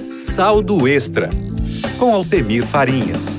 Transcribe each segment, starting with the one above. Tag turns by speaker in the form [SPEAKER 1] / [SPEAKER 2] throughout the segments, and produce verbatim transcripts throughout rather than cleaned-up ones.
[SPEAKER 1] Saldo Extra, com Altemir Farinhas.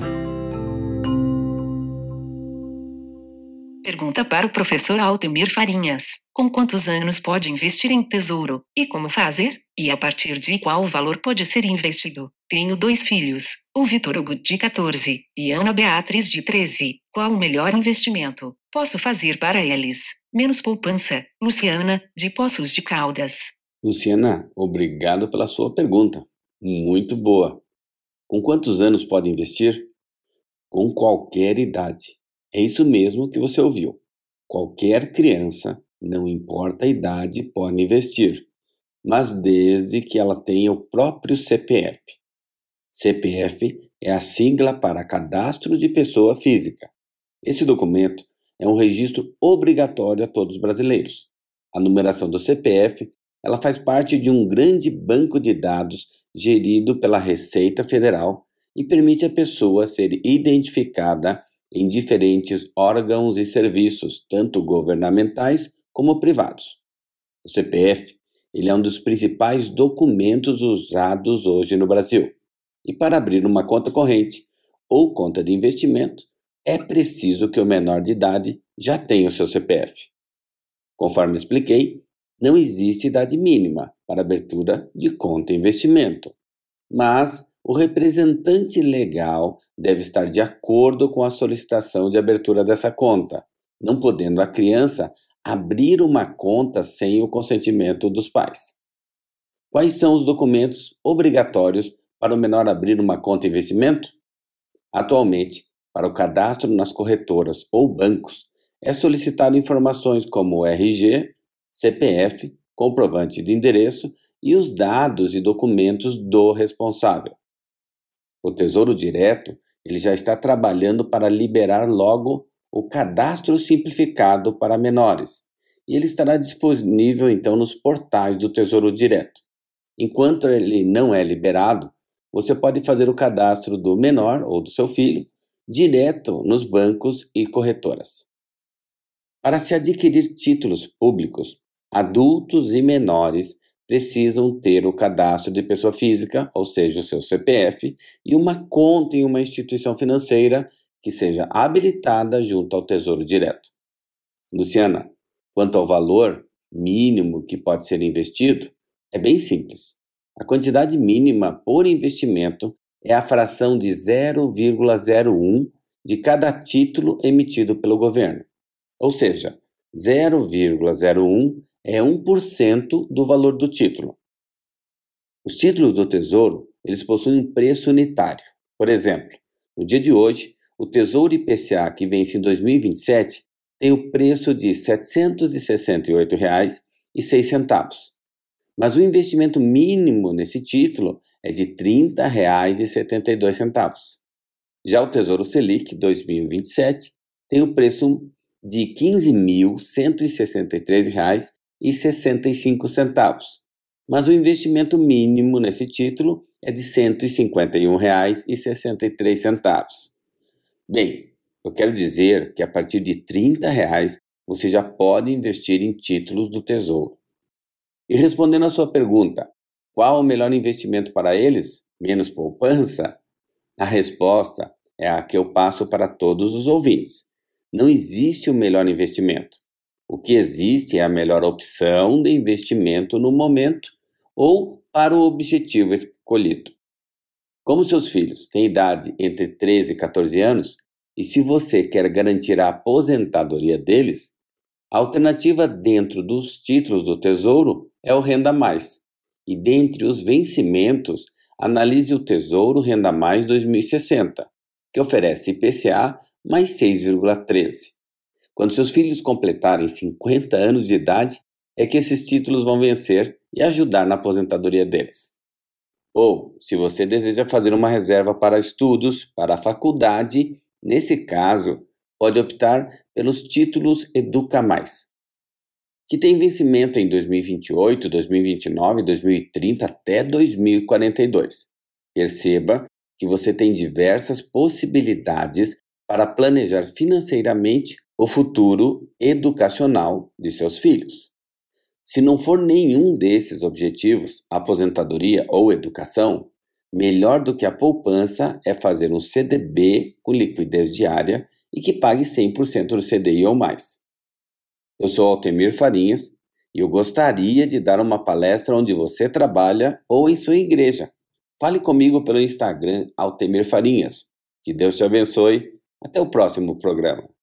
[SPEAKER 2] Pergunta para o professor Altemir Farinhas. Com quantos anos pode investir em tesouro? E como fazer? E a partir de qual valor pode ser investido? Tenho dois filhos, o Vitor Hugo, de catorze, e Ana Beatriz, de treze. Qual o melhor investimento posso fazer para eles? Menos poupança. Luciana, de Poços de Caldas.
[SPEAKER 3] Luciana, obrigado pela sua pergunta. Muito boa. Com quantos anos pode investir? Com qualquer idade. É isso mesmo que você ouviu. Qualquer criança, não importa a idade, pode investir, mas desde que ela tenha o próprio C P F. C P F é a sigla para Cadastro de Pessoa Física. Esse documento é um registro obrigatório a todos os brasileiros. A numeração do C P F, ela faz parte de um grande banco de dados gerido pela Receita Federal e permite à pessoa ser identificada em diferentes órgãos e serviços, tanto governamentais como privados. O C P F, ele é um dos principais documentos usados hoje no Brasil. E para abrir uma conta corrente ou conta de investimento, é preciso que o menor de idade já tenha o seu C P F. Conforme expliquei, não existe idade mínima para abertura de conta e investimento, mas o representante legal deve estar de acordo com a solicitação de abertura dessa conta, não podendo a criança abrir uma conta sem o consentimento dos pais. Quais são os documentos obrigatórios para o menor abrir uma conta de investimento? Atualmente, para o cadastro nas corretoras ou bancos, é solicitado informações como R G, C P F, comprovante de endereço e os dados e documentos do responsável. O Tesouro Direto, ele já está trabalhando para liberar logo o cadastro simplificado para menores, e ele estará disponível então nos portais do Tesouro Direto. Enquanto ele não é liberado, você pode fazer o cadastro do menor ou do seu filho direto nos bancos e corretoras. Para se adquirir títulos públicos, adultos e menores precisam ter o cadastro de pessoa física, ou seja, o seu C P F, e uma conta em uma instituição financeira que seja habilitada junto ao Tesouro Direto. Luciana, quanto ao valor mínimo que pode ser investido, é bem simples. A quantidade mínima por investimento é a fração de zero vírgula zero um de cada título emitido pelo governo. Ou seja, zero vírgula zero um é um por cento do valor do título. Os títulos do Tesouro, eles possuem um preço unitário. Por exemplo, no dia de hoje, o Tesouro I P C A que vence em dois mil e vinte e sete tem o preço de setecentos e sessenta e oito reais e seis centavos. Mas o investimento mínimo nesse título é de trinta reais e setenta e dois centavos. Já o Tesouro Selic dois mil e vinte e sete tem o preço de quinze mil cento e sessenta e três reais e sessenta e cinco centavos. Mas o investimento mínimo nesse título é de cento e cinquenta e um reais e sessenta e três centavos. Bem, eu quero dizer que a partir de trinta reais você já pode investir em títulos do Tesouro. E respondendo à sua pergunta, qual o melhor investimento para eles? Menos poupança? A resposta é a que eu passo para todos os ouvintes. Não existe o melhor investimento. O que existe é a melhor opção de investimento no momento ou para o objetivo escolhido. Como seus filhos têm idade entre treze e catorze anos, e se você quer garantir a aposentadoria deles, a alternativa dentro dos títulos do Tesouro é o Renda Mais. E dentre os vencimentos, analise o Tesouro Renda Mais dois mil e sessenta, que oferece I P C A mais seis vírgula treze. Quando seus filhos completarem cinquenta anos de idade, é que esses títulos vão vencer e ajudar na aposentadoria deles. Ou, se você deseja fazer uma reserva para estudos, para a faculdade, nesse caso, pode optar pelos títulos Educa Mais, que tem vencimento em dois mil e vinte e oito, dois mil e vinte e nove, dois mil e trinta até dois mil e quarenta e dois. Perceba que você tem diversas possibilidades para planejar financeiramente o futuro educacional de seus filhos. Se não for nenhum desses objetivos, aposentadoria ou educação, Melhor do que a poupança é fazer um C D B com liquidez diária e que pague cem por cento do C D I ou mais. Eu sou Altemir Farinhas e eu gostaria de dar uma palestra onde você trabalha ou em sua igreja. Fale comigo pelo Instagram Altemir Farinhas. Que Deus te abençoe. Até o próximo programa.